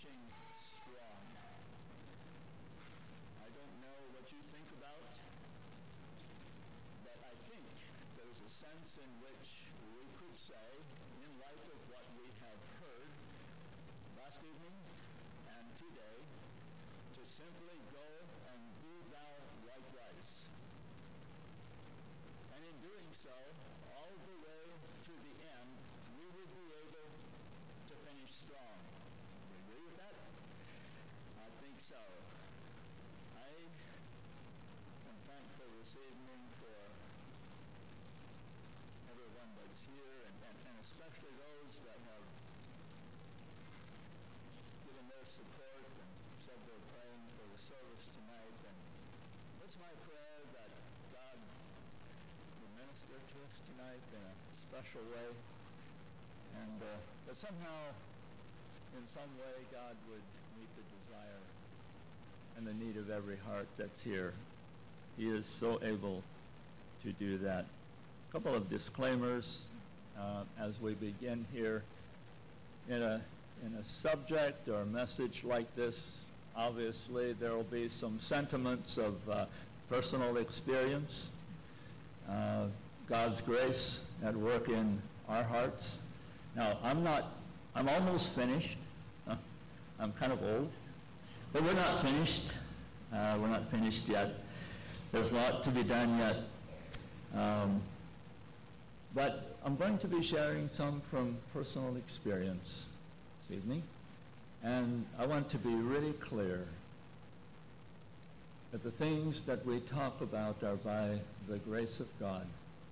finishing strong. I don't know what you think about, but I think there's a sense in which we could say, in light of what we have heard last evening and today, to simply go and do thou likewise. And in doing so, all the way to the end, we will be able to finish strong. Do you agree with that? I think so. I am thankful this evening for everyone that's here, and especially those that have given their support and said they're praying for the service tonight. And it's my prayer that God will minister to us tonight in a special way, and that somehow, in some way, God would meet the desire and the need of every heart that's here. He is so able to do that. A couple of disclaimers as we begin here. In a subject or a message like this, obviously there will be some sentiments of personal experience, God's grace at work in our hearts. Now, I'm almost finished. I'm kind of old, but we're not finished. We're not finished yet. There's a lot to be done yet. But I'm going to be sharing some from personal experience this evening. And I want to be really clear that the things that we talk about are by the grace of God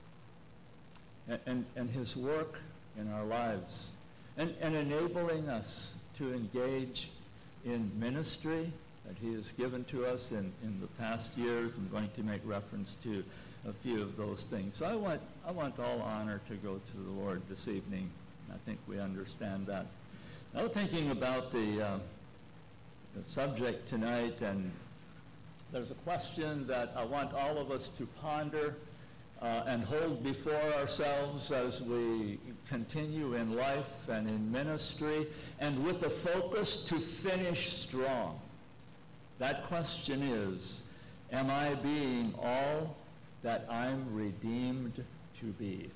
and his work in our lives and enabling us to engage in ministry that he has given to us in the past years. I'm going to make reference to a few of those things. So I want all honor to go to the Lord this evening. I think we understand that. I was thinking about the subject tonight, and there's a question that I want all of us to ponder and hold before ourselves as we continue in life and in ministry, and with a focus to finish strong. That question is, am I being all that I'm redeemed to be?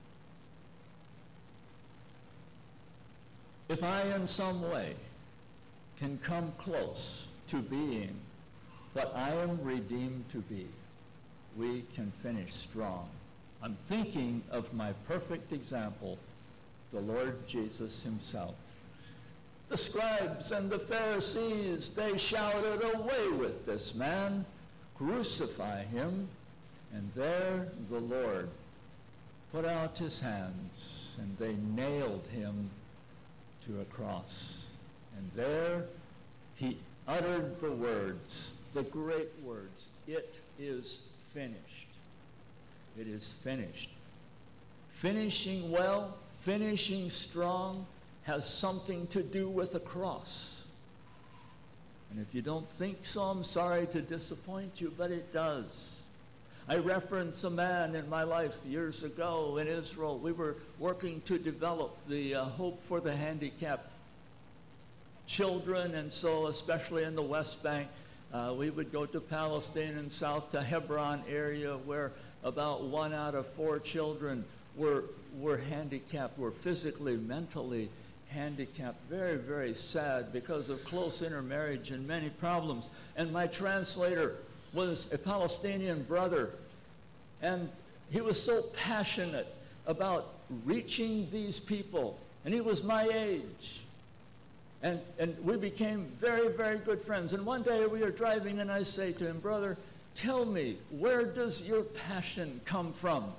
If I in some way can come close to being what I am redeemed to be, we can finish strong. I'm thinking of my perfect example, the Lord Jesus himself. The scribes and the Pharisees, they shouted, "Away with this man, crucify him." And there the Lord put out his hands, and they nailed him to a cross. And there he uttered the words, the great words, "It is finished." It is finished. Finishing well, finishing strong, has something to do with a cross. And if you don't think so, I'm sorry to disappoint you, but it does. I reference a man in my life years ago in Israel. We were working to develop the Hope for the Handicapped children, and so especially in the West Bank, we would go to Palestine and south to Hebron area, where about 1 out of 4 children were handicapped, were physically, mentally handicapped. Very, very sad because of close intermarriage and many problems. And my translator was a Palestinian brother, and he was so passionate about reaching these people, and he was my age. And we became very, very good friends. And one day we were driving, and I say to him, "Brother, tell me, where does your passion come from?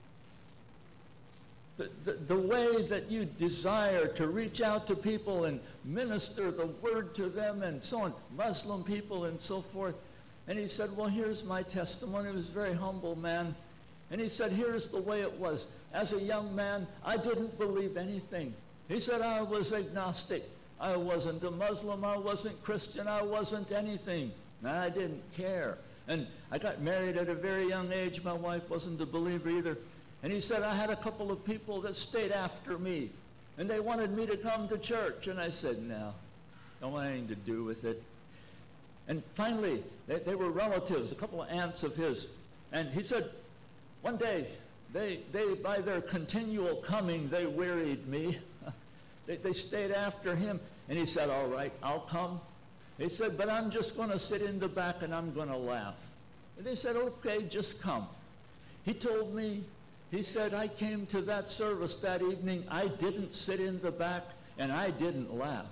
The way that you desire to reach out to people and minister the word to them and so on, Muslim people and so forth." And he said, "Well, here's my testimony." He was a very humble man. And he said, "Here's the way it was. As a young man, I didn't believe anything." He said, "I was agnostic. I wasn't a Muslim. I wasn't Christian. I wasn't anything. I didn't care. And I got married at a very young age. My wife wasn't a believer either. And he said, I had a couple of people that stayed after me, and they wanted me to come to church." And I said, "No, don't want anything to do with it. And finally, they were relatives, a couple of aunts of his. And he said, one day, they by their continual coming, they wearied me. They stayed after him. And he said, all right, I'll come. He said, but I'm just going to sit in the back and I'm going to laugh. And they said, okay, just come. He told me, he said, I came to that service that evening. I didn't sit in the back and I didn't laugh.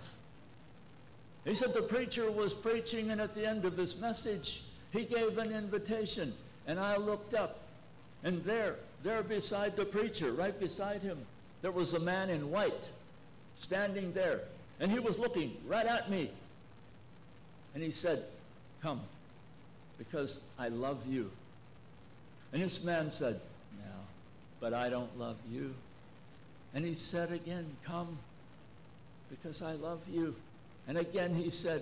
He said the preacher was preaching, and at the end of his message, he gave an invitation. And I looked up, and there beside the preacher, right beside him, there was a man in white standing there. And he was looking right at me. And he said, come, because I love you. And this man said, no, but I don't love you. And he said again, come, because I love you. And again he said,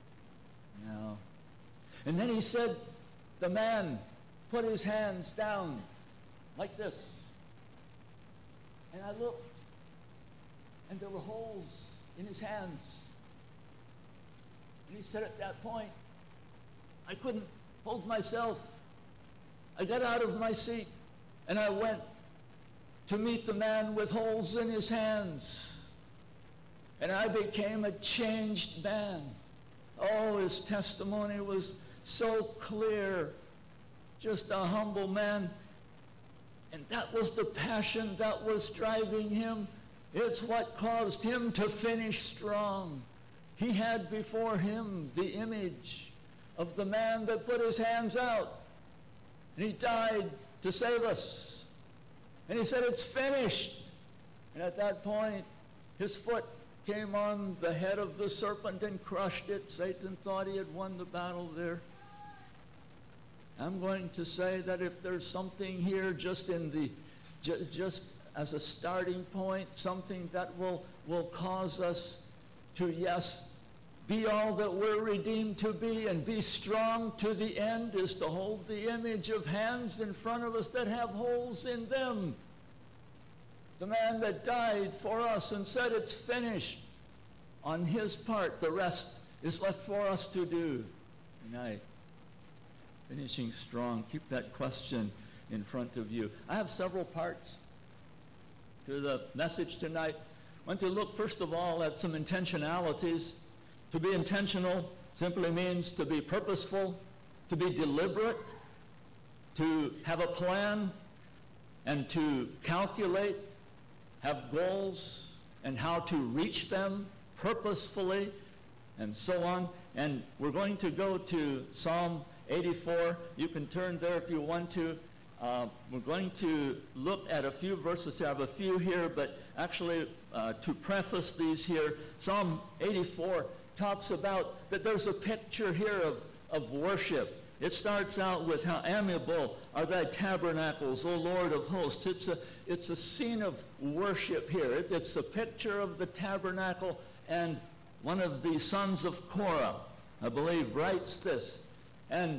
no. And then he said, the man put his hands down like this. And I looked, and there were holes in his hands. And he said at that point, I couldn't hold myself. I got out of my seat, and I went to meet the man with holes in his hands. And I became a changed man. Oh, his testimony was so clear. Just a humble man. And that was the passion that was driving him. It's what caused him to finish strong. He had before him the image of the man that put his hands out. And he died to save us. And he said, it's finished. And at that point, his foot came on the head of the serpent and crushed it. Satan thought he had won the battle there. I'm going to say that if there's something here just as a starting point, something that will cause us to, yes, be all that we're redeemed to be and be strong to the end, is to hold the image of hands in front of us that have holes in them. The man that died for us and said it's finished. On his part, the rest is left for us to do tonight. Finishing strong. Keep that question in front of you. I have several parts to the message tonight. I want to look, first of all, at some intentionalities. To be intentional simply means to be purposeful, to be deliberate, to have a plan, and to calculate, have goals, and how to reach them purposefully, and so on. And we're going to go to Psalm 84. You can turn there if you want to. We're going to look at a few verses. I have a few here, but actually to preface these here, Psalm 84 talks about that there's a picture here of worship. It starts out with, how amiable are thy tabernacles, O Lord of hosts. It's a scene of worship here. It's a picture of the tabernacle, and one of the sons of Korah, I believe, writes this. And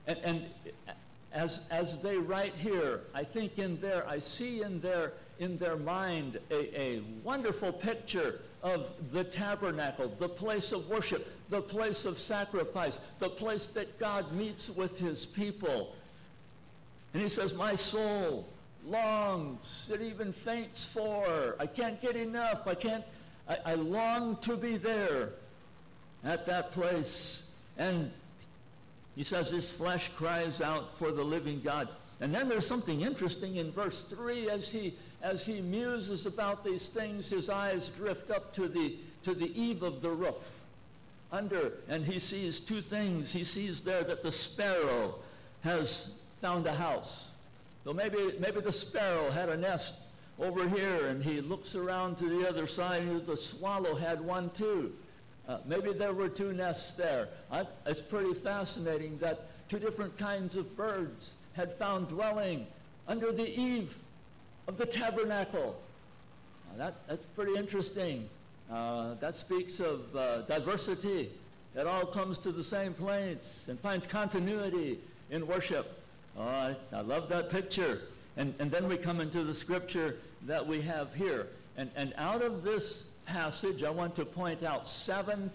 as they write here, I think I see in their mind a wonderful picture of the tabernacle, the place of worship, the place of sacrifice, the place that God meets with his people. And he says, my soul longs, it even faints for, I can't get enough, I long to be there at that place. And he says his flesh cries out for the living God. And then there's something interesting in verse 3. As he muses about these things, his eyes drift up to the eave of the roof under, and he sees two things. He sees there that the sparrow has found a house. So maybe the sparrow had a nest over here, and he looks around to the other side, and the swallow had one too. Maybe there were two nests there. It's pretty fascinating that two different kinds of birds had found dwelling under the eave of the tabernacle. That's pretty interesting. That speaks of diversity. It all comes to the same place and finds continuity in worship. I love that picture. And then we come into the scripture that we have here. And out of this passage, I want to point out 7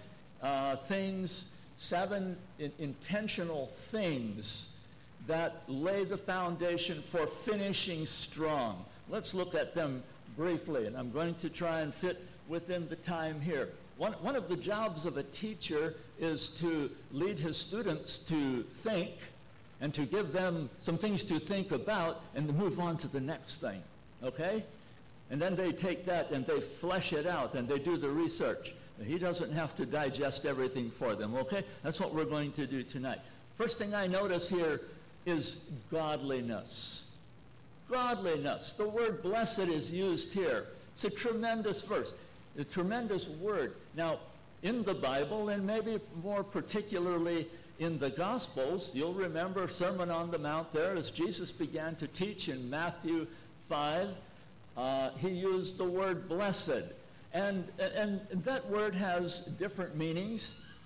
things, 7 intentional things that lay the foundation for finishing strong. Let's look at them briefly, and I'm going to try and fit within the time here. One of the jobs of a teacher is to lead his students to think and to give them some things to think about and to move on to the next thing, okay? And then they take that and they flesh it out and they do the research. He doesn't have to digest everything for them, okay? That's what we're going to do tonight. First thing I notice here is godliness. Godliness. The word blessed is used here. It's a tremendous verse, a tremendous word. Now, in the Bible, and maybe more particularly in the Gospels, you'll remember Sermon on the Mount there as Jesus began to teach in Matthew 5. He used the word blessed. And that word has different meanings.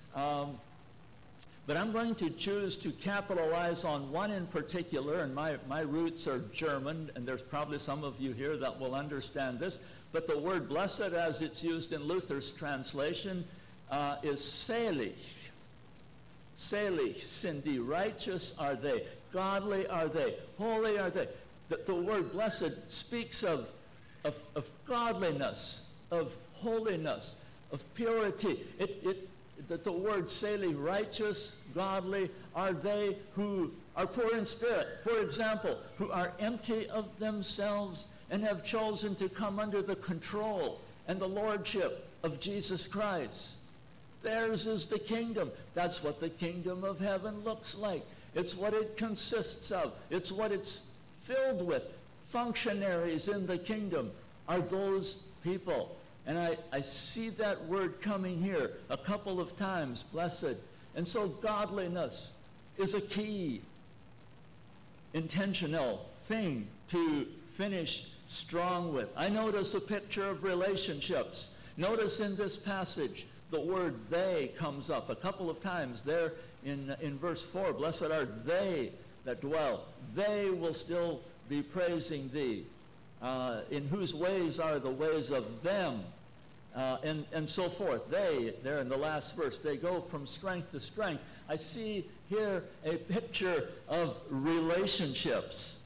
But I'm going to choose to capitalize on one in particular, and my roots are German, and there's probably some of you here that will understand this. But the word blessed, as it's used in Luther's translation, is selig. Selig, Cindy, righteous are they, godly are they, holy are they. The word blessed speaks of godliness, of holiness, of purity. The word selig, righteous, godly, are they who are poor in spirit. For example, who are empty of themselves and have chosen to come under the control and the lordship of Jesus Christ. Theirs is the kingdom. That's what the kingdom of heaven looks like. It's what it consists of. It's what it's filled with. Functionaries in the kingdom are those people. And I see that word coming here a couple of times, blessed. And so godliness is a key, intentional thing to finish strong with. I notice a picture of relationships. Notice in this passage, the word they comes up a couple of times there in verse 4. Blessed are they that dwell. They will still be praising thee. In whose ways are the ways of them, and so forth. They, there in the last verse, they go from strength to strength. I see here a picture of relationships.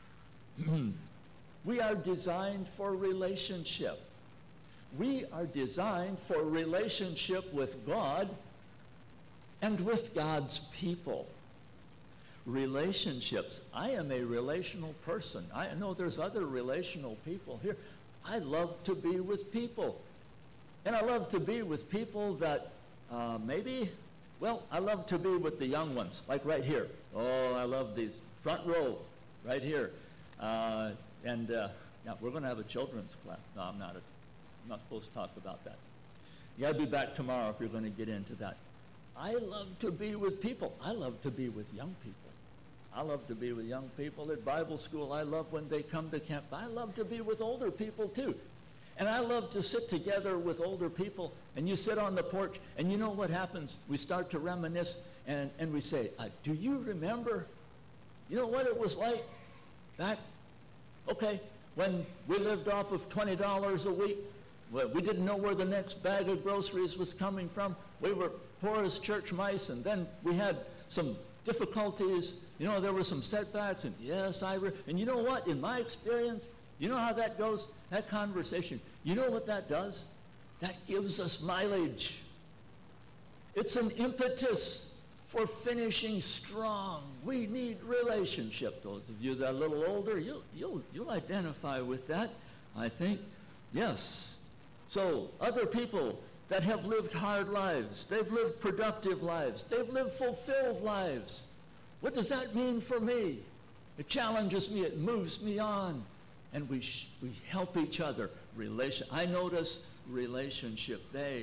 We are designed for relationship. We are designed for relationship with God and with God's people. Relationships. I am a relational person. I know there's other relational people here. I love to be with people. And I love to be with people that I love to be with the young ones, like right here. Oh, I love these front row right here. Yeah, we're going to have a children's class. No, I'm not supposed to talk about that. You got to be back tomorrow if you're going to get into that. I love to be with people. I love to be with young people. I love to be with young people at Bible school. I love when they come to camp. I love to be with older people too. And I love to sit together with older people, and you sit on the porch, and you know what happens? We start to reminisce, and we say, do you remember? You know what it was like back, when we lived off of $20 a week? We didn't know where the next bag of groceries was coming from. We were poor as church mice, and then we had some difficulties. You know, there were some setbacks, and yes, and you know what? In my experience, you know how that goes? That conversation, you know what that does? That gives us mileage. It's an impetus for finishing strong. We need relationship. Those of you that are a little older, you'll identify with that, I think. Yes. So other people that have lived hard lives, they've lived productive lives, they've lived fulfilled lives. What does that mean for me? It challenges me, it moves me on. And we help each other. I notice relationship.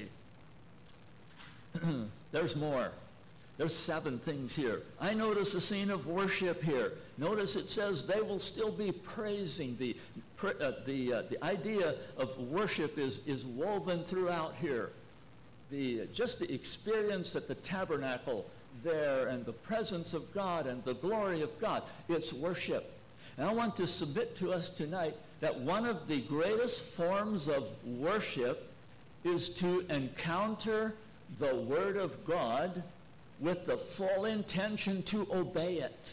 There's more. There's 7 things here. I notice a scene of worship here. Notice it says they will still be praising. The idea of worship is woven throughout here. Just the experience at the tabernacle there and the presence of God and the glory of God. It's worship. And I want to submit to us tonight that one of the greatest forms of worship is to encounter the Word of God with the full intention to obey it.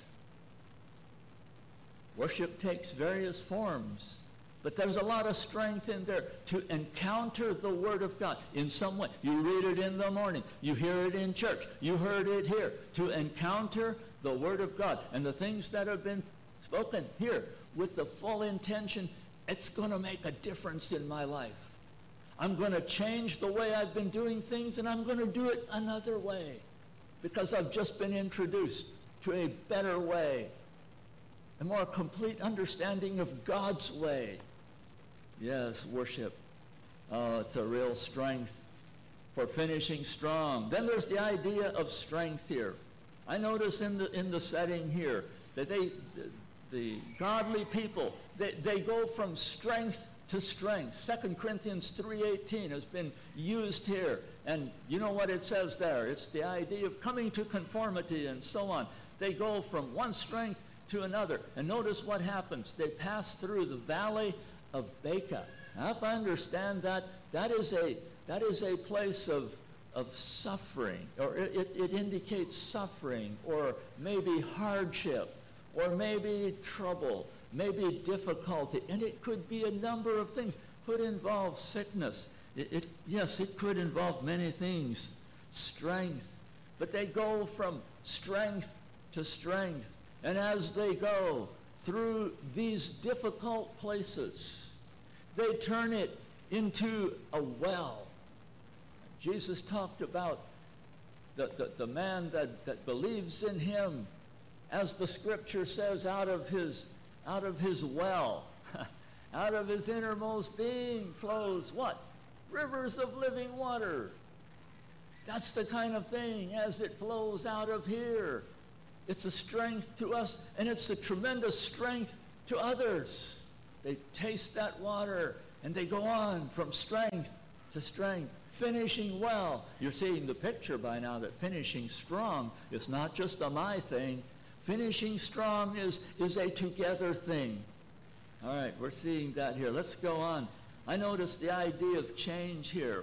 Worship takes various forms, but there's a lot of strength in there to encounter the Word of God in some way. You read it in the morning. You hear it in church. You heard it here. To encounter the Word of God and the things that have been spoken here with the full intention, it's going to make a difference in my life. I'm going to change the way I've been doing things, and I'm going to do it another way because I've just been introduced to a better way, a more complete understanding of God's way. Yes, worship. Oh, it's a real strength for finishing strong. Then there's the idea of strength here. I notice in the setting here that the godly people, they go from strength to strength. 2 Corinthians 3:18 has been used here. And you know what it says there. It's the idea of coming to conformity and so on. They go from one strength to another. And notice what happens. They pass through the valley of Baca. Now, if I understand that, that is a place of suffering, or it indicates suffering, or maybe hardship, or maybe trouble, maybe difficulty, and it could be a number of things. Could involve sickness. Yes, it could involve many things. Strength. But they go from strength to strength. And as they go through these difficult places, they turn it into a well. Jesus talked about the man that believes in him, as the scripture says, out of his well, out of his innermost being flows what? Rivers of living water. That's the kind of thing as it flows out of here. It's a strength to us, and it's a tremendous strength to others. They taste that water, and they go on from strength to strength, finishing well. You're seeing the picture by now that finishing strong is not just a my thing. Finishing strong is a together thing. All right, we're seeing that here. Let's go on. I noticed the idea of change here.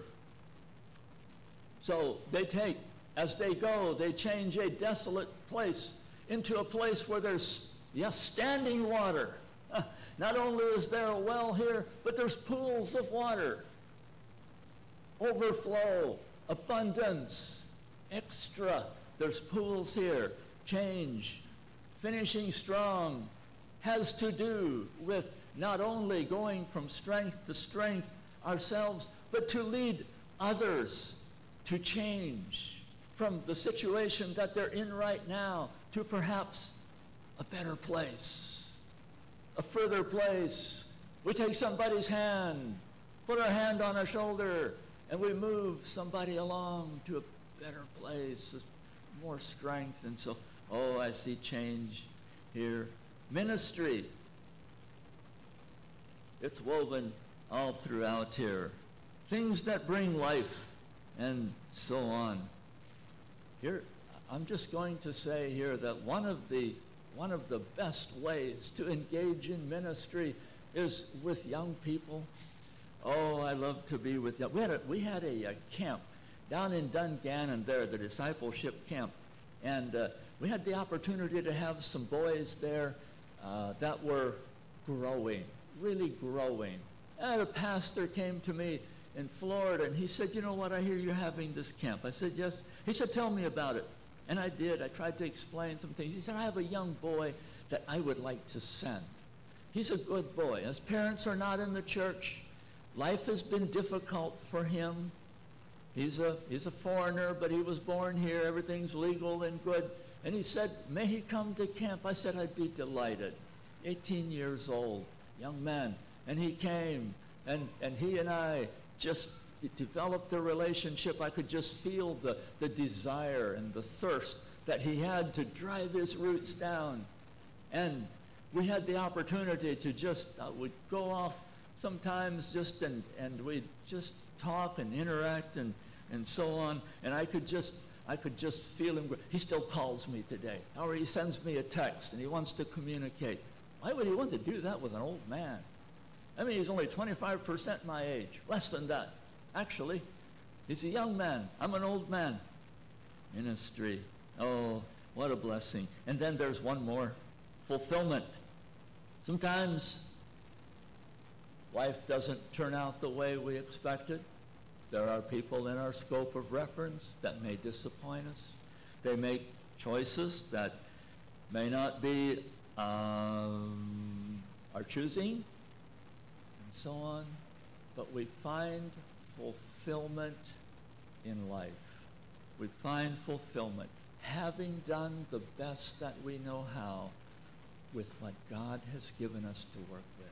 So as they go, they change a desolate place into a place where there's, standing water. Not only is there a well here, but there's pools of water. Overflow, abundance, extra. There's pools here. Change. Finishing strong has to do with not only going from strength to strength ourselves, but to lead others to change from the situation that they're in right now to perhaps a better place, a further place. We take somebody's hand, put our hand on our shoulder, and we move somebody along to a better place, more strength. And so, I see change here. Ministry. It's woven all throughout here. Things that bring life and so on. Here, I'm just going to say here that one of the best ways to engage in ministry is with young people. Oh, I love to be with young. We had a camp down in Dungannon there, the discipleship camp, and we had the opportunity to have some boys there that were growing, really growing. And a pastor came to me in Florida, and he said, "You know what, I hear you're having this camp." I said, "Yes." He said, "Tell me about it." And I did. I tried to explain some things. He said, "I have a young boy that I would like to send. He's a good boy. His parents are not in the church. Life has been difficult for him. He's a foreigner, but he was born here. Everything's legal and good." And he said, "May he come to camp?" I said, "I'd be delighted." 18 years old, young man. And he came, and he and I just developed a relationship. I could just feel the desire and the thirst that he had to drive his roots down. And we had the opportunity to just, we'd go off sometimes just, and we'd just talk and interact and so on. And I could just feel him. He still calls me today. Or he sends me a text and he wants to communicate. Why would he want to do that with an old man? I mean, he's only 25% my age, less than that, actually. He's a young man. I'm an old man. Ministry. Oh, what a blessing. And then there's one more. Fulfillment. Sometimes life doesn't turn out the way we expected. There are people in our scope of reference that may disappoint us. They make choices that may not be our choosing, and so on. But we find fulfillment in life. We find fulfillment, having done the best that we know how with what God has given us to work with.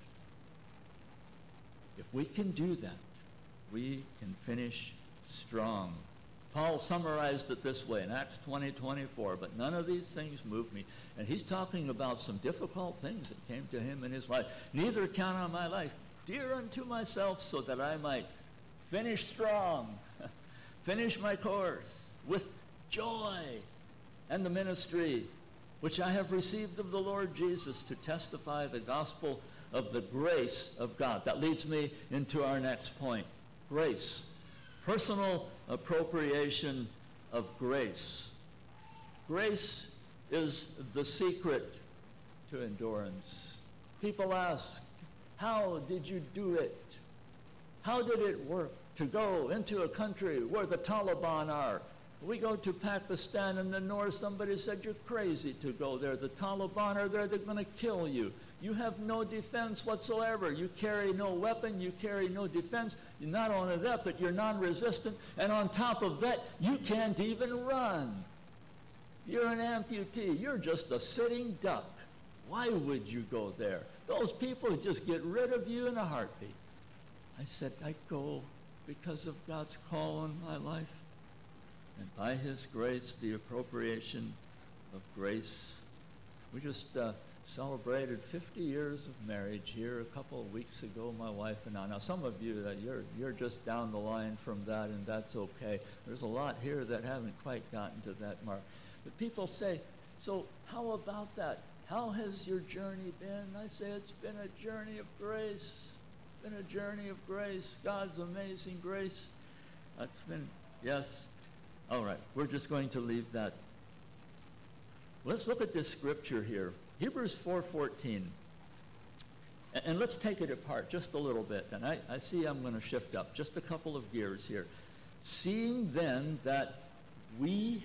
If we can do that, we can finish strong. Paul summarized it this way in Acts 20:24, but none of these things move me. And he's talking about some difficult things that came to him in his life. Neither count on my life dear unto myself, so that I might finish strong, finish my course with joy, and the ministry which I have received of the Lord Jesus, to testify the gospel of the grace of God. That leads me into our next point. Grace. Personal appropriation of grace. Grace is the secret to endurance. People ask, how did you do it? How did it work to go into a country where the Taliban are? We go to Pakistan in the north, somebody said, you're crazy to go there. The Taliban are there, they're going to kill you. You have no defense whatsoever. You carry no weapon, you carry no defense. Not only that, but you're non-resistant, and on top of that, you can't even run. You're an amputee. You're just a sitting duck. Why would you go there? Those people just get rid of you in a heartbeat. I said, I go because of God's call on my life. And by his grace, the appropriation of grace. We just celebrated 50 years of marriage here a couple of weeks ago, my wife and I. Now, some of you, that you're just down the line from that, and that's okay. There's a lot here that haven't quite gotten to that mark. But people say, so how about that? How has your journey been? I say, it's been a journey of grace. It's been a journey of grace. God's amazing grace. That's been, yes. All right, we're just going to leave that. Let's look at this scripture here. Hebrews 4:14. And let's take it apart just a little bit. And I see I'm going to shift up just a couple of gears here. Seeing then that we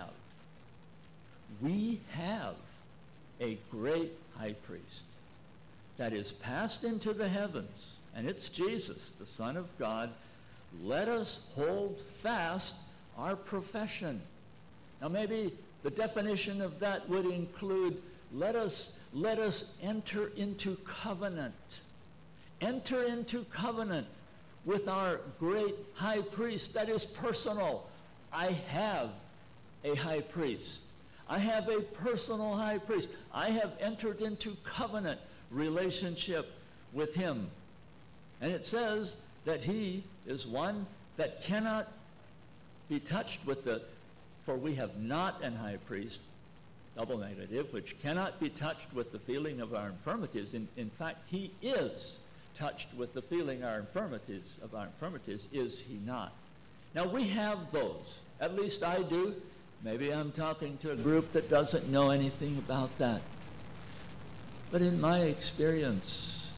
have a great high priest that is passed into the heavens, and it's Jesus, the Son of God, let us hold fast our profession. Now maybe the definition of that would include, let us enter into covenant. Enter into covenant with our great high priest. That is personal. I have a high priest. I have a personal high priest. I have entered into covenant relationship with him. And it says that he is one that cannot be touched with for we have not an high priest, double negative, which cannot be touched with the feeling of our infirmities. In fact, he is touched with the feeling of our infirmities, is he not? Now we have those. At least I do. Maybe I'm talking to a group that doesn't know anything about that. But in my experience,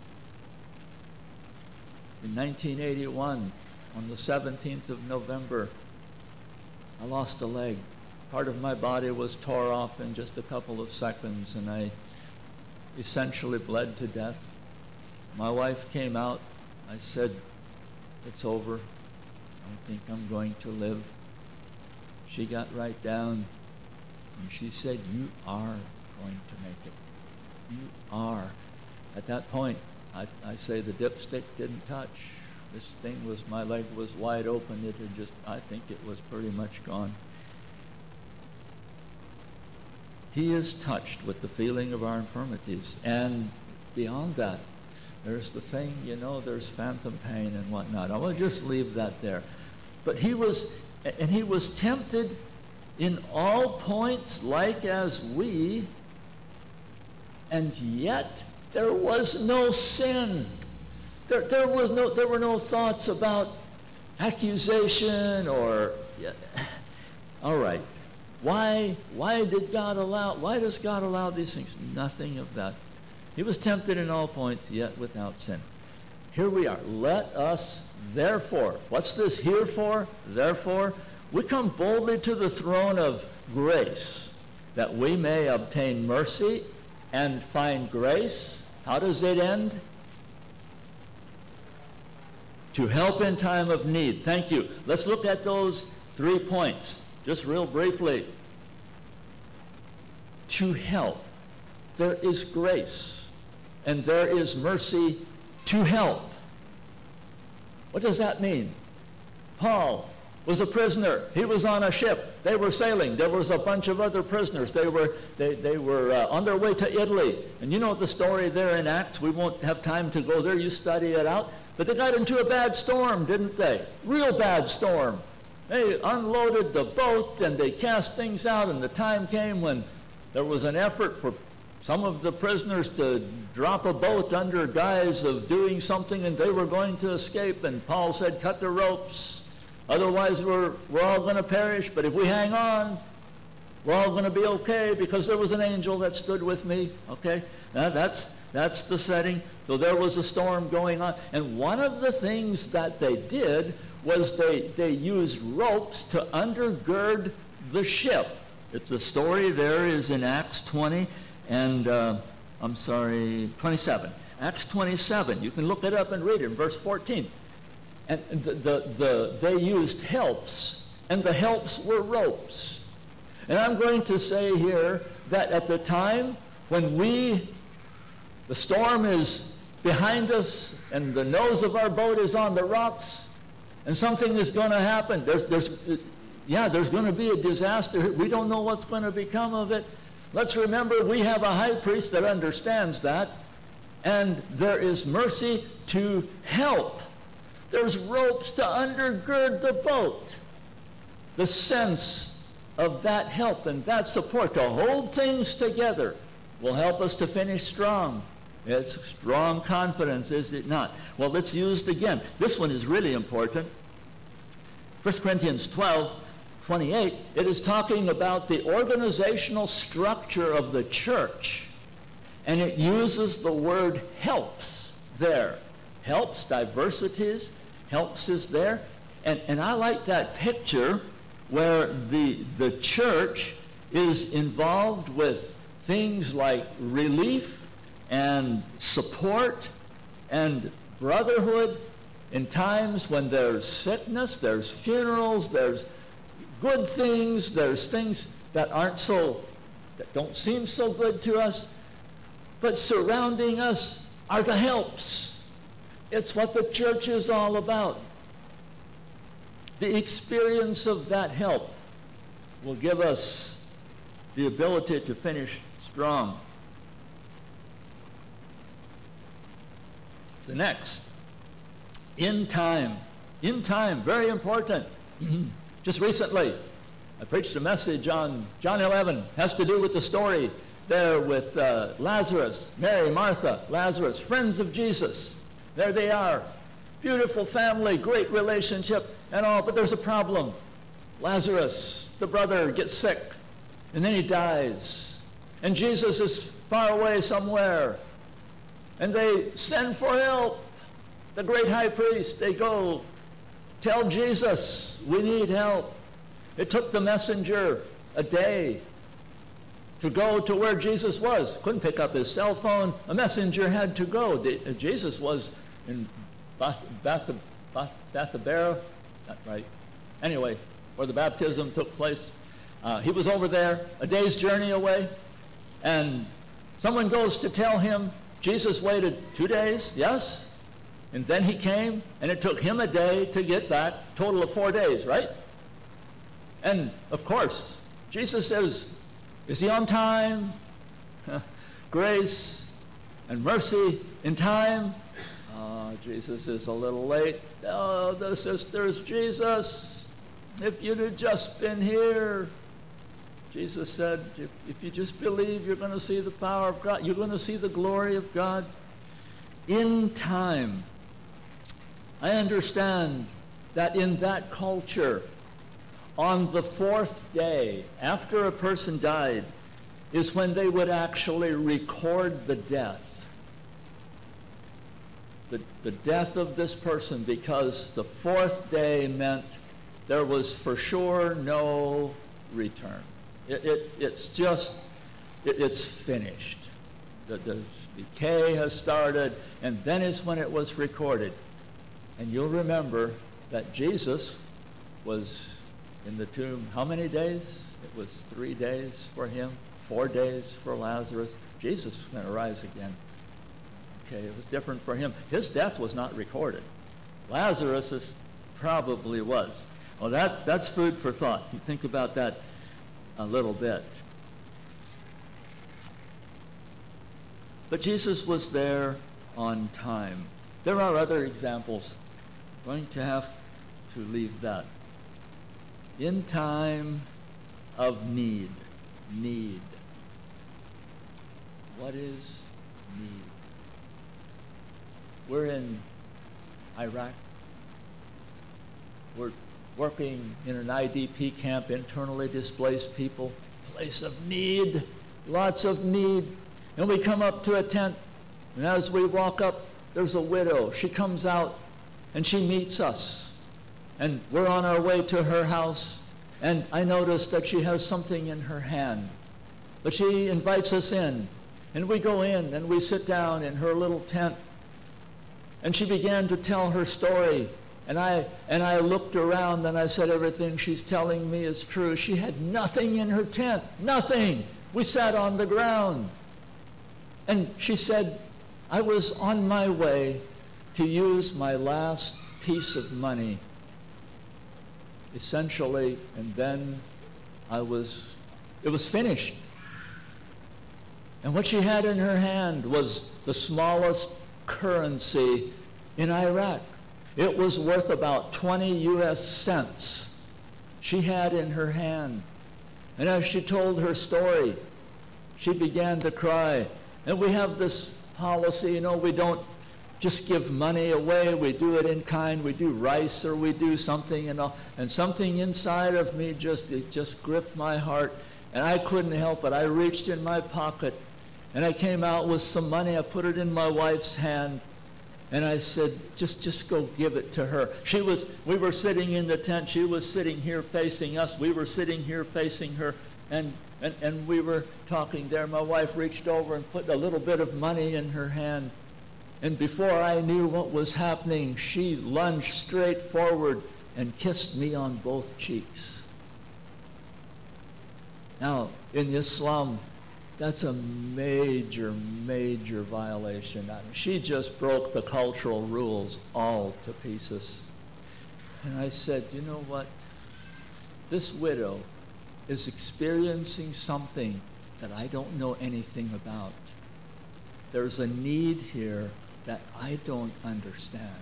in 1981, on the 17th of November, I lost a leg. Part of my body was tore off in just a couple of seconds, and I essentially bled to death. My wife came out. I said, it's over. I don't think I'm going to live. She got right down, and she said, you are going to make it. You are. At that point, I say the dipstick didn't touch. This thing was, my leg was wide open. It had just, I think it was pretty much gone. He is touched with the feeling of our infirmities. And beyond that, there's the thing, there's phantom pain and whatnot. I will just leave that there. But he was tempted in all points like as we, and yet there was no sin. There were no thoughts about accusation or, yeah. All right. Why does God allow these things? Nothing of that. He was tempted in all points, yet without sin. Here we are. Let us, therefore, what's this here for? Therefore, we come boldly to the throne of grace, that we may obtain mercy and find grace. How does it end? To help in time of need. Thank you. Let's look at those 3 points, just real briefly. To help. There is grace, and there is mercy to help. What does that mean? Paul was a prisoner. He was on a ship. They were sailing. There was a bunch of other prisoners. They were on their way to Italy. And you know the story there in Acts. We won't have time to go there. You study it out. But they got into a bad storm, didn't they? Real bad storm. They unloaded the boat and they cast things out, and the time came when there was an effort for some of the prisoners to drop a boat under guise of doing something, and they were going to escape. And Paul said, cut the ropes. Otherwise, we're all going to perish. But if we hang on, we're all going to be okay, because there was an angel that stood with me. Okay? Now, that's the setting. So there was a storm going on. And one of the things that they did was they used ropes to undergird the ship. The story there is in Acts 20 and, 27. Acts 27. You can look it up and read it in verse 14. And they used helps, and the helps were ropes. And I'm going to say here that at the time when the storm is behind us and the nose of our boat is on the rocks and something is going to happen, there's going to be a disaster. We don't know what's going to become of it. Let's remember we have a high priest that understands that, and there is mercy to help. There's ropes to undergird the boat. The sense of that help and that support to hold things together will help us to finish strong. It's strong confidence, is it not? Well, it's used again. This one is really important. 1 Corinthians 12:28, it is talking about the organizational structure of the church. And it uses the word helps there. Helps, diversities, helps is there. And I like that picture where the church is involved with things like relief and support and brotherhood in times when there's sickness, there's funerals, there's good things, there's things that don't seem so good to us, but surrounding us are the helps. It's what the church is all about. The experience of that help will give us the ability to finish strong. The next, in time. In time, very important. Just recently, I preached a message on John 11. Has to do with the story there with Lazarus, Mary, Martha, Lazarus, friends of Jesus. There they are. Beautiful family, great relationship and all, but there's a problem. Lazarus, the brother, gets sick, and then he dies. And Jesus is far away somewhere. And they send for help. The great high priest, they go, tell Jesus, we need help. It took the messenger a day to go to where Jesus was. Couldn't pick up his cell phone. A messenger had to go. Jesus was in Bethabara, not right. Anyway, where the baptism took place. He was over there, a day's journey away, and someone goes to tell him. Jesus waited 2 days, yes? And then he came, and it took him a day to get back, total of 4 days, right? And, of course, Jesus says, is he on time? Grace and mercy in time? Oh, Jesus is a little late. Oh, the sisters, Jesus, if you'd have just been here. Jesus said, if you just believe, you're going to see the power of God. You're going to see the glory of God in time. I understand that in that culture, on the fourth day after a person died, is when they would actually record the death. The death of this person, because the fourth day meant there was for sure no return. It's finished. The decay has started, and then is when it was recorded. And you'll remember that Jesus was in the tomb how many days? It was 3 days for him, 4 days for Lazarus. Jesus was going to rise again. Okay, it was different for him. His death was not recorded. Lazarus's probably was. Well, that's food for thought. You think about that a little bit. But Jesus was there on time. There are other examples. I'm going to have to leave that. In time of need. Need. What is need? We're in Iraq. We're working in an IDP camp, internally displaced people, place of need, lots of need. And we come up to a tent, and as we walk up, there's a widow. She comes out, and she meets us. And we're on our way to her house, and I notice that she has something in her hand. But she invites us in, and we go in, and we sit down in her little tent. And she began to tell her story. And I looked around and I said, everything she's telling me is true. She had nothing in her tent. Nothing. We sat on the ground. And she said, I was on my way to use my last piece of money, essentially, and then it was finished. And what she had in her hand was the smallest currency in Iraq. It was worth about 20 US cents she had in her hand. And as she told her story, she began to cry. And we have this policy, we don't just give money away. We do it in kind. We do rice or we do something, and something inside of me just gripped my heart. And I couldn't help it. I reached in my pocket and I came out with some money. I put it in my wife's hand. And I said, just go give it to her. We were sitting in the tent. She was sitting here facing us. We were sitting here facing her. And we were talking there. My wife reached over and put a little bit of money in her hand. And before I knew what was happening, she lunged straight forward and kissed me on both cheeks. Now, in Islam, that's a major, major violation. I mean, she just broke the cultural rules all to pieces. And I said, you know what? This widow is experiencing something that I don't know anything about. There's a need here that I don't understand.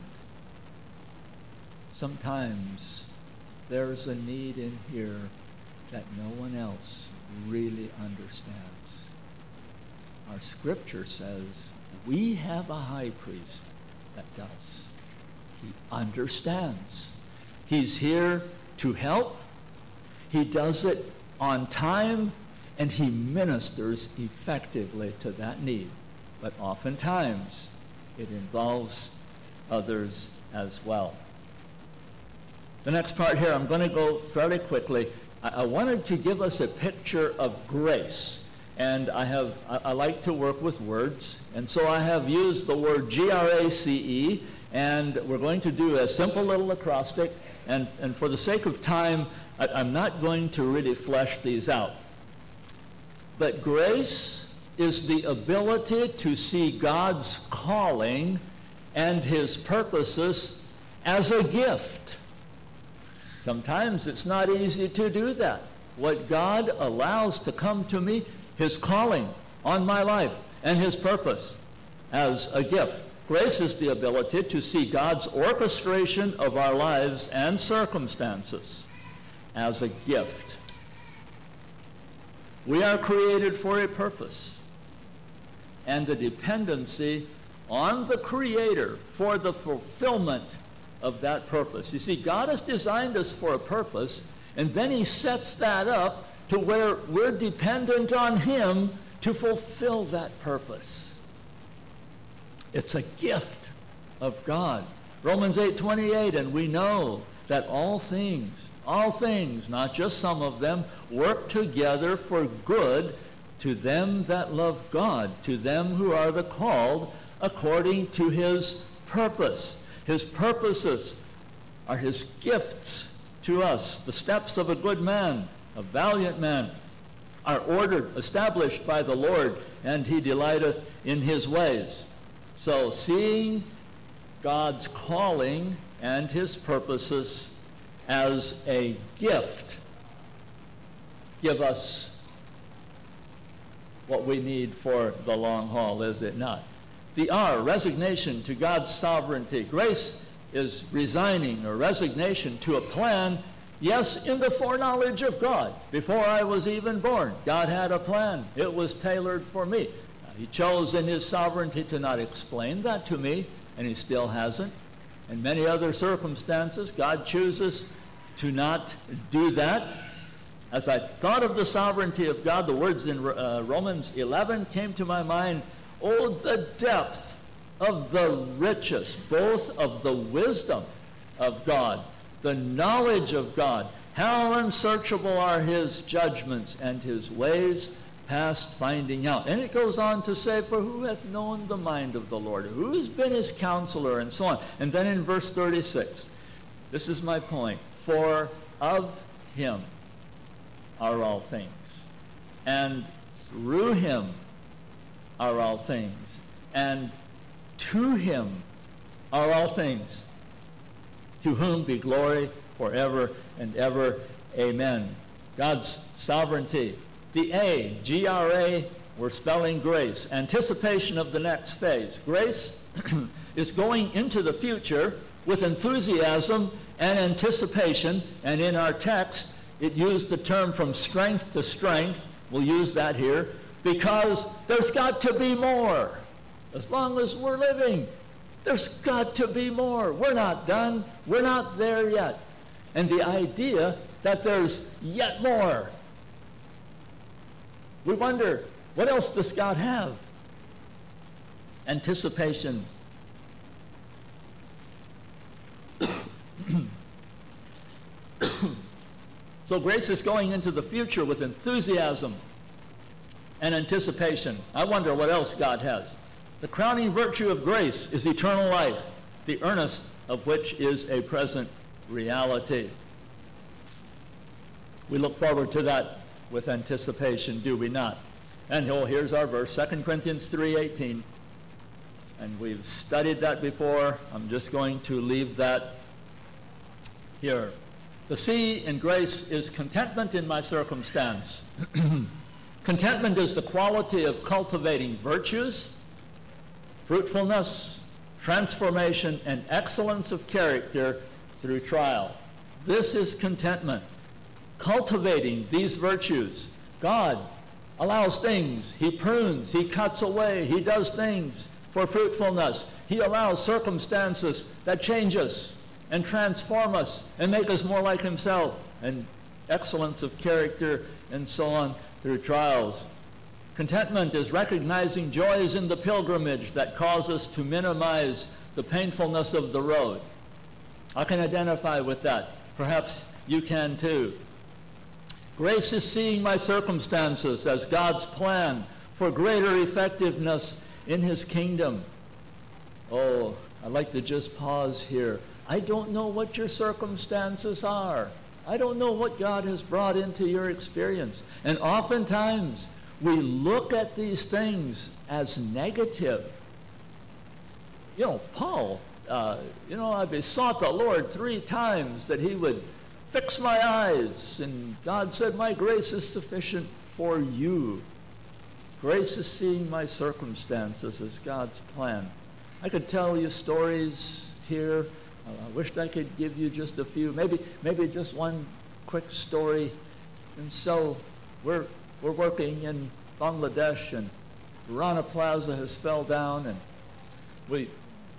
Sometimes there's a need in here that no one else really understands. Our scripture says we have a high priest that does. He understands. He's here to help. He does it on time, and he ministers effectively to that need. But oftentimes, it involves others as well. The next part here, I'm going to go fairly quickly. I wanted to give us a picture of grace. And I like to work with words. And so I have used the word G-R-A-C-E. And we're going to do a simple little acrostic. And for the sake of time, I'm not going to really flesh these out. But grace is the ability to see God's calling and his purposes as a gift. Sometimes it's not easy to do that. What God allows to come to me, his calling on my life and his purpose as a gift. Grace is the ability to see God's orchestration of our lives and circumstances as a gift. We are created for a purpose, and the dependency on the Creator for the fulfillment of that purpose. You see, God has designed us for a purpose, and then he sets that up to where we're dependent on him to fulfill that purpose. It's a gift of God. Romans 8:28, and we know that all things, not just some of them, work together for good to them that love God, to them who are the called according to his purpose. His purposes are his gifts to us. The steps of a good man, a valiant man, are ordered, established by the Lord, and he delighteth in his ways. So seeing God's calling and his purposes as a gift give us what we need for the long haul, is it not? The R, resignation to God's sovereignty. Grace is resigning or resignation to a plan, yes, in the foreknowledge of God. Before I was even born, God had a plan. It was tailored for me. He chose in his sovereignty to not explain that to me, and he still hasn't. In many other circumstances, God chooses to not do that. As I thought of the sovereignty of God, the words in Romans 11 came to my mind. Oh, the depth of the riches, both of the wisdom of God, the knowledge of God. How unsearchable are his judgments and his ways past finding out. And it goes on to say, for who hath known the mind of the Lord? Who has been his counselor? And so on. And then in verse 36, this is my point. For of him are all things, and through him are all things, and to him are all things, to whom be glory forever and ever. Amen. God's sovereignty. The A, G-R-A, we're spelling grace. Anticipation of the next phase. Grace is going into the future with enthusiasm and anticipation, and in our text, it used the term from strength to strength. We'll use that here, because there's got to be more. As long as we're living, there's got to be more. We're not done. We're not there yet. And the idea that there's yet more. We wonder, what else does God have? Anticipation. So grace is going into the future with enthusiasm and anticipation. I wonder what else God has. The crowning virtue of grace is eternal life, the earnest of which is a present reality. We look forward to that with anticipation, do we not? And here's our verse, 2 Corinthians 3:18. And we've studied that before. I'm just going to leave that here. The C in grace is contentment in my circumstance. Contentment is the quality of cultivating virtues, fruitfulness, transformation, and excellence of character through trial. This is contentment. Cultivating these virtues. God allows things. He prunes. He cuts away. He does things for fruitfulness. He allows circumstances that change us and transform us and make us more like himself, and excellence of character and so on through trials. Contentment is recognizing joys in the pilgrimage that cause us to minimize the painfulness of the road. I can identify with that. Perhaps you can too. Grace is seeing my circumstances as God's plan for greater effectiveness in his kingdom. Oh, I'd like to just pause here. I don't know what your circumstances are. I don't know what God has brought into your experience. And oftentimes, we look at these things as negative. You know, Paul, I besought the Lord 3 times that he would fix my eyes. And God said, my grace is sufficient for you. Grace is seeing my circumstances as God's plan. I could tell you stories here. I wished I could give you just a few, maybe just one quick story. And so we're working in Bangladesh, and Rana Plaza has fell down, and we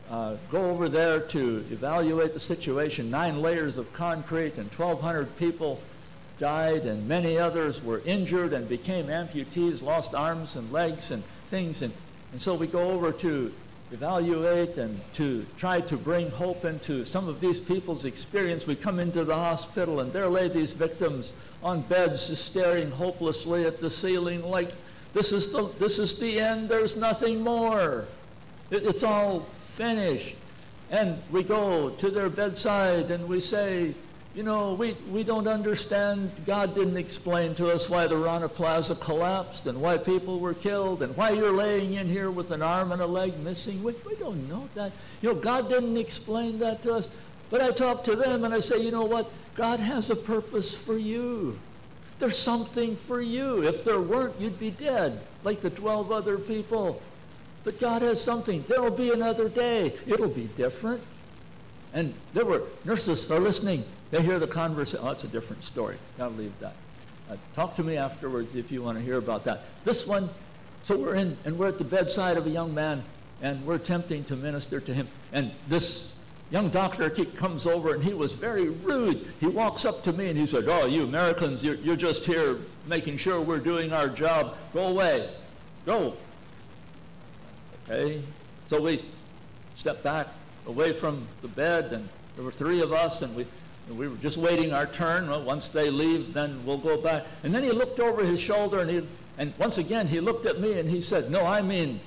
go over there to evaluate the situation. 9 layers of concrete, and 1,200 people died, and many others were injured and became amputees, lost arms and legs and things. And so we go over to evaluate and to try to bring hope into some of these people's experience. We come into the hospital, and there lay these victims on beds just staring hopelessly at the ceiling like, this is the end, there's nothing more. It's all finished. And we go to their bedside and we say, you know, we don't understand. God didn't explain to us why the Rana Plaza collapsed and why people were killed and why you're laying in here with an arm and a leg missing. We don't know that. You know, God didn't explain that to us. But I talk to them and I say, you know what? God has a purpose for you. There's something for you. If there weren't, you'd be dead, like the 12 other people. But God has something. There will be another day. It'll be different. And there were nurses are listening. They hear the conversation. Oh, it's a different story. I'll leave that. Talk to me afterwards if you want to hear about that. This one, so we're in, and we're at the bedside of a young man, and we're attempting to minister to him. And this young doctor comes over, and he was very rude. He walks up to me, and he said, oh, you Americans, you're just here making sure we're doing our job. Go away. Go. Okay? So we stepped back away from the bed, and there were 3 of us, and we were just waiting our turn. Well, once they leave, then we'll go back. And then he looked over his shoulder, and once again he looked at me, and he said, no, I mean,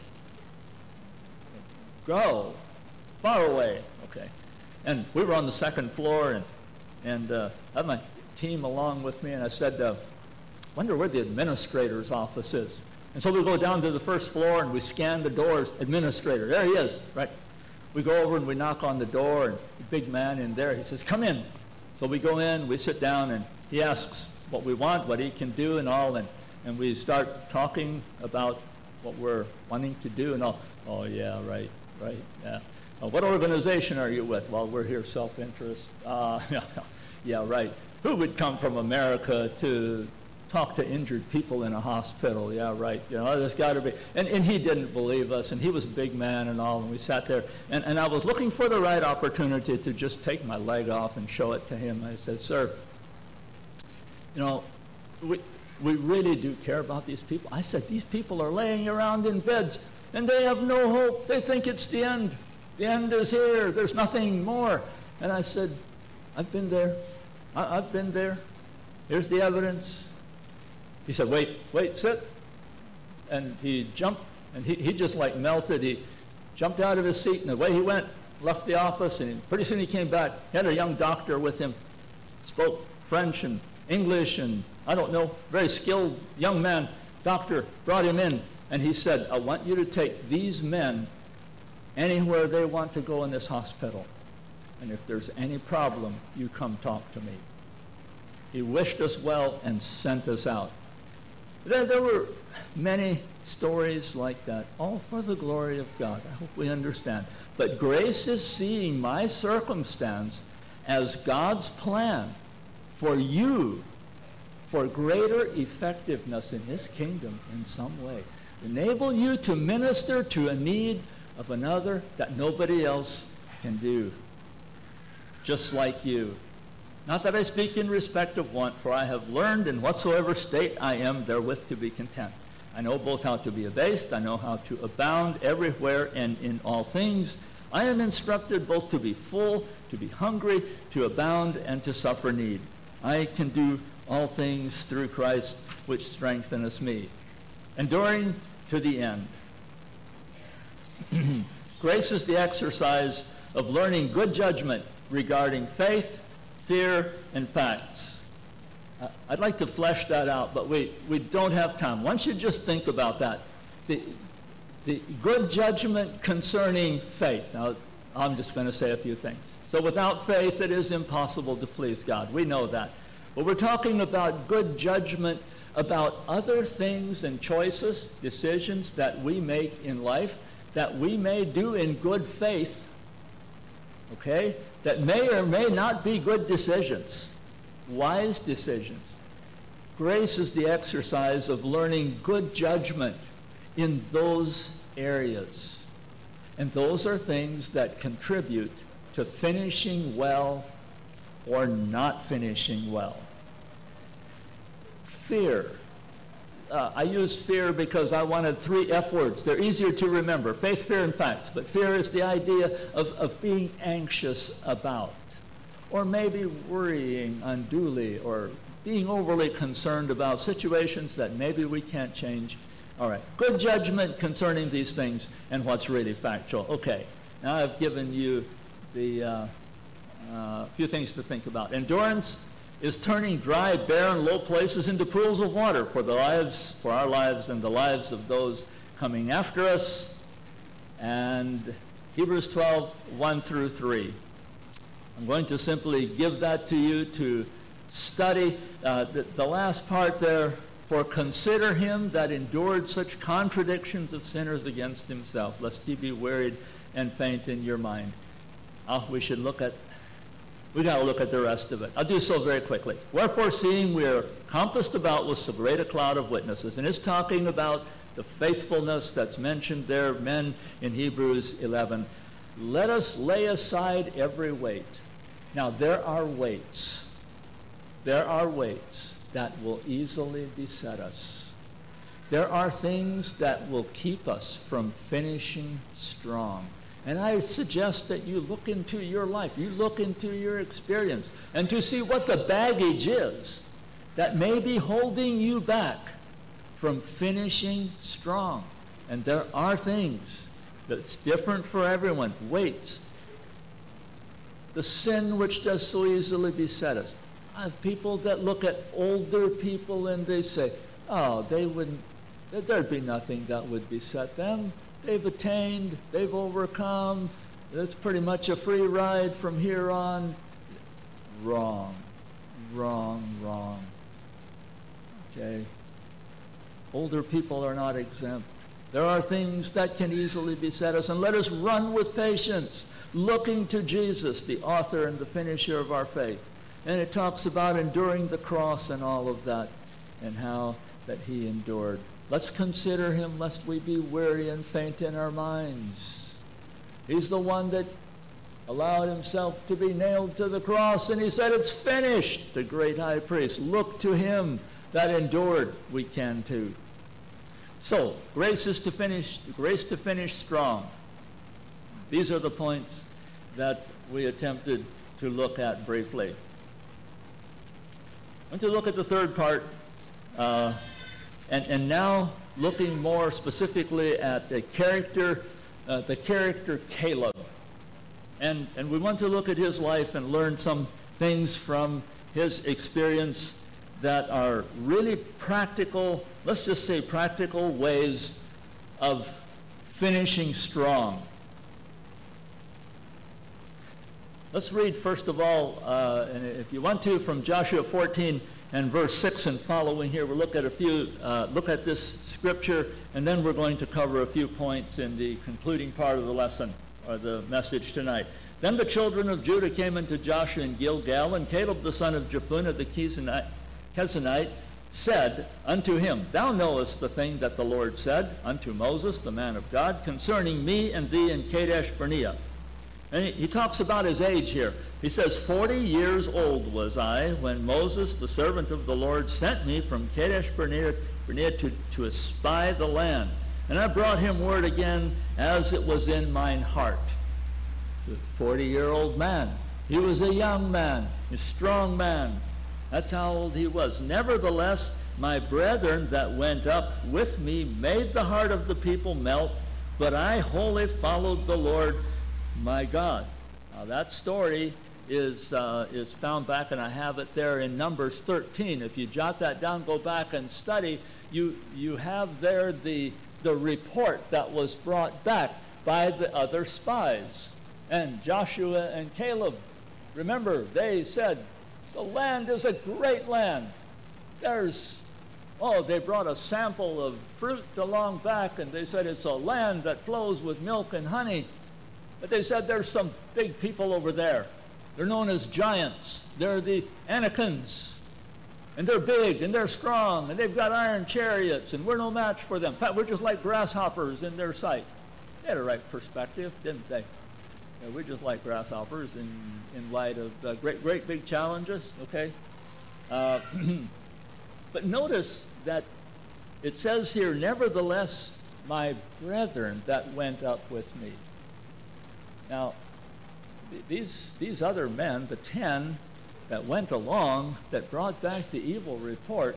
go far away. Okay. And we were on the 2nd floor, and I had my team along with me, and I said, wonder where the administrator's office is. And so we go down to the 1st floor, and we scan the doors. Administrator, there he is, right? We go over and we knock on the door, and the big man in there, he says, come in. So we go in, we sit down, and he asks what we want, what he can do and all, and we start talking about what we're wanting to do and all. Oh, yeah, right, yeah. What organization are you with? Well, we're here, Self-Interest. Yeah, right. Who would come from America to talk to injured people in a hospital? Yeah, right. You know, there's got to be. And he didn't believe us, and he was a big man and all, and we sat there. And I was looking for the right opportunity to just take my leg off and show it to him. I said, sir, you know, we really do care about these people. I said, these people are laying around in beds, and they have no hope. They think it's the end. The end is here. There's nothing more. And I said, I've been there. I've been there. Here's the evidence. He said, wait, sit. And he jumped, and he just like melted. He jumped out of his seat, and away he went, left the office, and pretty soon he came back. He had a young doctor with him, spoke French and English, and I don't know, very skilled young man. Doctor brought him in, and he said, I want you to take these men anywhere they want to go in this hospital. And if there's any problem, you come talk to me. He wished us well and sent us out. There were many stories like that, all for the glory of God. I hope we understand. But grace is seeing my circumstance as God's plan for you, for greater effectiveness in his kingdom in some way. Enable you to minister to a need of another that nobody else can do, just like you. Not that I speak in respect of want, for I have learned in whatsoever state I am therewith to be content. I know both how to be abased, I know how to abound everywhere and in all things. I am instructed both to be full, to be hungry, to abound, and to suffer need. I can do all things through Christ, which strengtheneth me. Enduring to the end. Grace is the exercise of learning good judgment regarding faith, fear, and facts. I'd like to flesh that out, but we don't have time. Once you just think about that, the good judgment concerning faith. Now, I'm just going to say a few things. So without faith, it is impossible to please God. We know that. But we're talking about good judgment about other things and choices, decisions that we make in life that we may do in good faith, okay, that may or may not be good decisions, wise decisions. Grace is the exercise of learning good judgment in those areas. And those are things that contribute to finishing well or not finishing well. Fear. I use fear because I wanted 3 F words. They're easier to remember. Faith, fear, and facts. But fear is the idea of being anxious about, or maybe worrying unduly, or being overly concerned about situations that maybe we can't change. All right. Good judgment concerning these things and what's really factual. Okay. Now I've given you the few things to think about. Endurance is turning dry, barren, low places into pools of water for our lives and the lives of those coming after us. And Hebrews 12, 1 through 3. I'm going to simply give that to you to study. The last part there, for consider him that endured such contradictions of sinners against himself, lest ye be wearied and faint in your mind. We got to look at the rest of it. I'll do so very quickly. Wherefore, seeing we are compassed about with so great a cloud of witnesses, and it's talking about the faithfulness that's mentioned there, men in Hebrews 11. Let us lay aside every weight. Now, there are weights. There are weights that will easily beset us. There are things that will keep us from finishing strong. And I suggest that you look into your life, you look into your experience, and to see what the baggage is that may be holding you back from finishing strong. And there are things that's different for everyone. Weights. The sin which does so easily beset us. I have people that look at older people and they say, oh, there'd be nothing that would beset them. They've attained, they've overcome, it's pretty much a free ride from here on. Wrong. Okay? Older people are not exempt. There are things that can easily beset us, and let us run with patience, looking to Jesus, the author and the finisher of our faith. And it talks about enduring the cross and all of that, and how that he endured. Let's consider him lest we be weary and faint in our minds. He's the one that allowed himself to be nailed to the cross, and he said, it's finished, the great high priest. Look to him that endured. We can too. So, grace to finish strong. These are the points that we attempted to look at briefly. I want to look at the third part, and now looking more specifically at the character Caleb. And we want to look at his life and learn some things from his experience that are really practical, let's just say practical ways of finishing strong. Let's read first of all, and if you want to, from Joshua 14 and verse 6 and following here. We'll look at this scripture, and then we're going to cover a few points in the concluding part of the lesson, or the message tonight. Then the children of Judah came unto Joshua in Gilgal, and Caleb the son of Jephunneh the Kenizzite said unto him, Thou knowest the thing that the Lord said unto Moses, the man of God, concerning me and thee in Kadesh Barnea. And he talks about his age here. He says, 40 years old was I when Moses, the servant of the Lord, sent me from Kadesh Barnea to espy the land. And I brought him word again as it was in mine heart. The 40-year-old man. He was a young man, a strong man. That's how old he was. Nevertheless, my brethren that went up with me made the heart of the people melt, but I wholly followed the Lord my God. Now that story is found back, and I have it there in Numbers 13. If you jot that down, go back and study, you have there the report that was brought back by the other spies. And Joshua and Caleb, remember, they said, the land is a great land. They brought a sample of fruit along back, and they said it's a land that flows with milk and honey. But they said there's some big people over there. They're known as giants. They're the Anakims. And they're big, and they're strong, and they've got iron chariots, and we're no match for them. In fact, we're just like grasshoppers in their sight. had a right perspective, didn't they? You know, we're just like grasshoppers in light of the great big challenges, okay? But notice that it says here, nevertheless, my brethren that went up with me. Now, these other men, the 10 that went along, that brought back the evil report,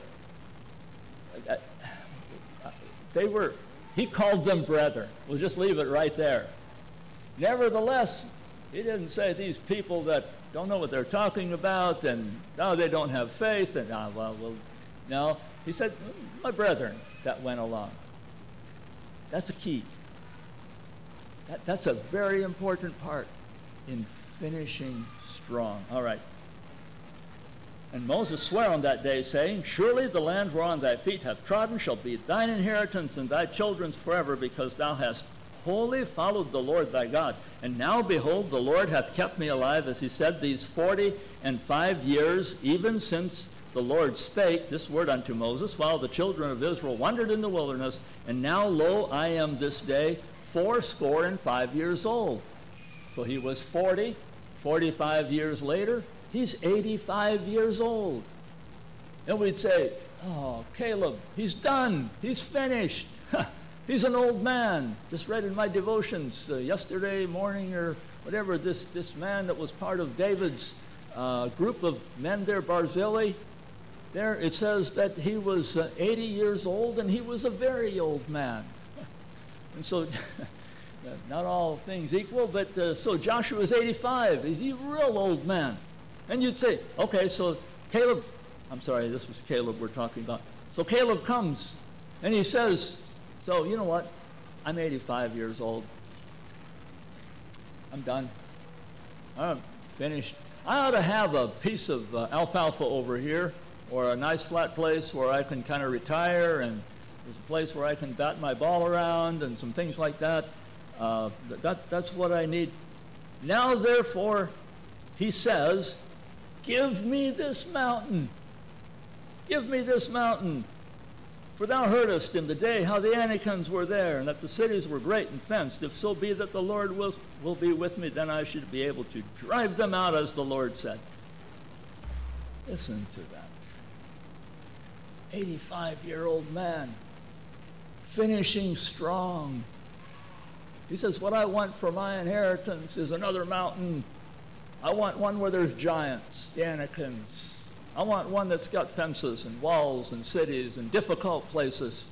he called them brethren. We'll just leave it right there. Nevertheless, he didn't say these people that don't know what they're talking about and no, they don't have faith and no. He said, my brethren that went along. That's a key. That's a very important part in finishing strong. All right. And Moses sware on that day, saying, surely the land whereon thy feet have trodden shall be thine inheritance and thy children's forever, because thou hast wholly followed the Lord thy God. And now, behold, the Lord hath kept me alive, as he said, these 45 years, even since the Lord spake this word unto Moses, while the children of Israel wandered in the wilderness. And now, lo, I am this day 85 years old. So he was 40, 45 years later, he's 85 years old. And we'd say, oh, Caleb, he's done. He's finished. He's an old man. Just read in my devotions yesterday morning or whatever, this man that was part of David's group of men there, Barzillai, there it says that he was 80 years old and he was a very old man. And so, not all things equal, but so Joshua's 85. He's a real old man. And you'd say, okay, so Caleb, I'm sorry, this was Caleb we're talking about. So Caleb comes and he says, so you know what? I'm 85 years old. I'm done. I'm finished. I ought to have a piece of alfalfa over here, or a nice flat place where I can kind of retire, and there's a place where I can bat my ball around and some things like that. That's what I need. Now, therefore, he says, give me this mountain. Give me this mountain. For thou heardest in the day how the Anakims were there, and that the cities were great and fenced. If so be that the Lord will be with me, then I should be able to drive them out, as the Lord said. Listen to that. 85-year-old man, finishing strong. He says, what I want for my inheritance is another mountain. I want one where there's giants, the Anakims. I want one that's got fences and walls and cities and difficult places.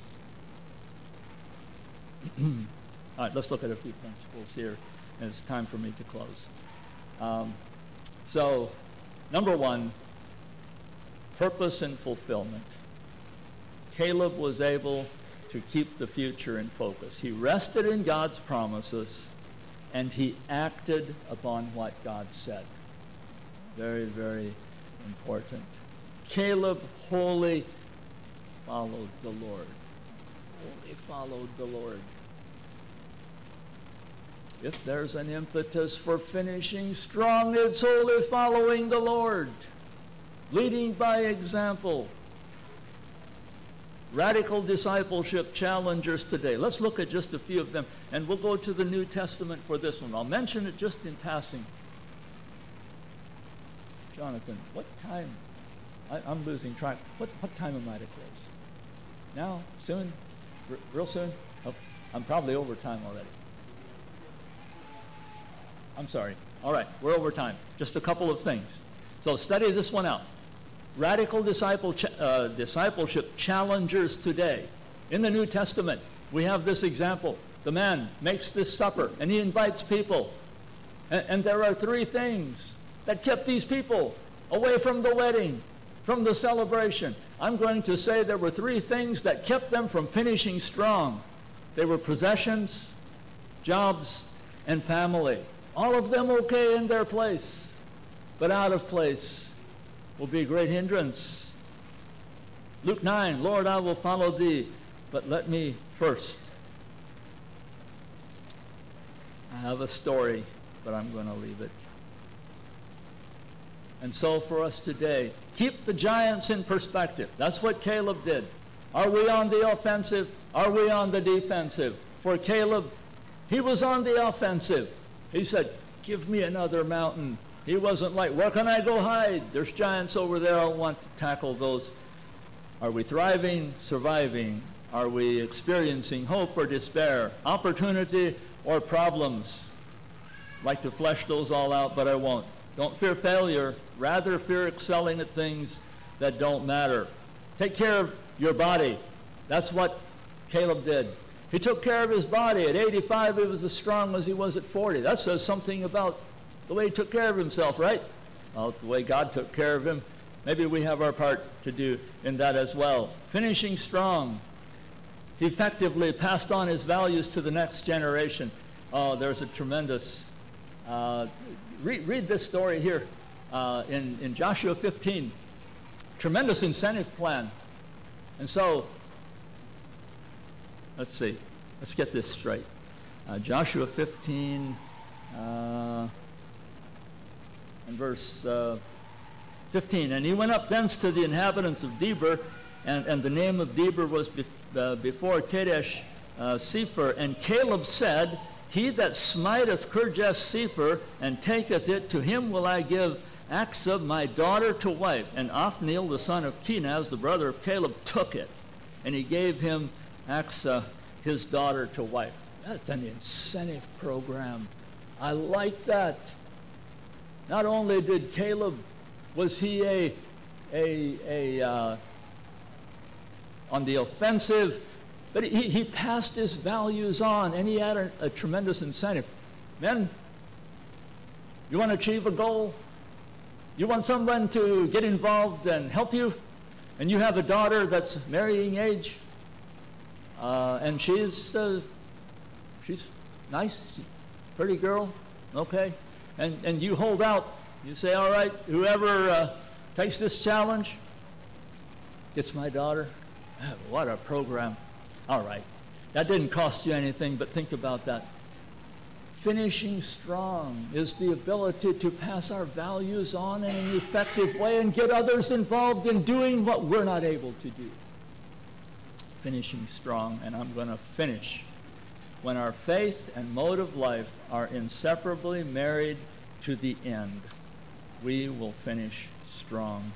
All right, let's look at a few principles here, and it's time for me to close. So, number one, purpose and fulfillment. Caleb was able to keep the future in focus. He rested in God's promises, and he acted upon what God said. Very, very important. Caleb wholly followed the Lord. Wholly followed the Lord. If there's an impetus for finishing strong, it's wholly following the Lord. Leading by example. Radical discipleship challengers today. Let's look at just a few of them, and we'll go to the New Testament for this one. I'll mention it just in passing. Jonathan, what time? I'm losing track. What time am I to close? Now? Soon? Real soon? Oh, I'm probably over time already. I'm sorry. All right, we're over time. Just a couple of things. So study this one out. Radical discipleship challengers today. In the New Testament, we have this example. The man makes this supper, and he invites people. And there are three things that kept these people away from the wedding, from the celebration. I'm going to say there were three things that kept them from finishing strong. They were possessions, jobs, and family. All of them okay in their place, but out of place will be a great hindrance. Luke 9, Lord, I will follow thee, but let me first. I have a story, but I'm going to leave it. And so for us today, keep the giants in perspective. That's what Caleb did. Are we on the offensive? Are we on the defensive? For Caleb, He was on the offensive. He said, give me another mountain. He wasn't like, where can I go hide? There's giants over there. I want to tackle those. Are we thriving, surviving? Are we experiencing hope or despair? Opportunity or problems? I'd like to flesh those all out, but I won't. Don't fear failure. Rather fear excelling at things that don't matter. Take care of your body. That's what Caleb did. He took care of his body. At 85, he was as strong as he was at 40. That says something about the way he took care of himself, right? Well, the way God took care of him. Maybe we have our part to do in that as well. Finishing strong. He effectively passed on his values to the next generation. Oh, there's a tremendous... read this story here in Joshua 15. Tremendous incentive plan. And so, let's see. Let's get this straight. Joshua 15 and verse 15. And he went up thence to the inhabitants of Debir, and the name of Debir was before Kadesh Sephir. And Caleb said, he that smiteth Kirjath Sephir and taketh it, to him will I give Achsah my daughter to wife. And Othniel the son of Kenaz, the brother of Caleb, took it, and he gave him Achsah his daughter to wife. That's an incentive program. I like that. Not only did Caleb, was he on the offensive, but he passed his values on, and he had a tremendous incentive. Men, you want to achieve a goal? You want someone to get involved and help you? And you have a daughter that's marrying age, and she's nice, pretty girl, okay? And you hold out. You say, all right, whoever takes this challenge gets my daughter. What a program. All right. That didn't cost you anything, but think about that. Finishing strong is the ability to pass our values on in an effective way and get others involved in doing what we're not able to do. Finishing strong, and I'm going to finish. When our faith and mode of life are inseparably married to the end, we will finish strong.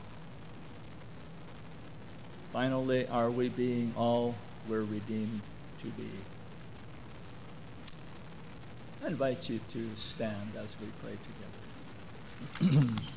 Finally, are we being all we're redeemed to be? I invite you to stand as we pray together.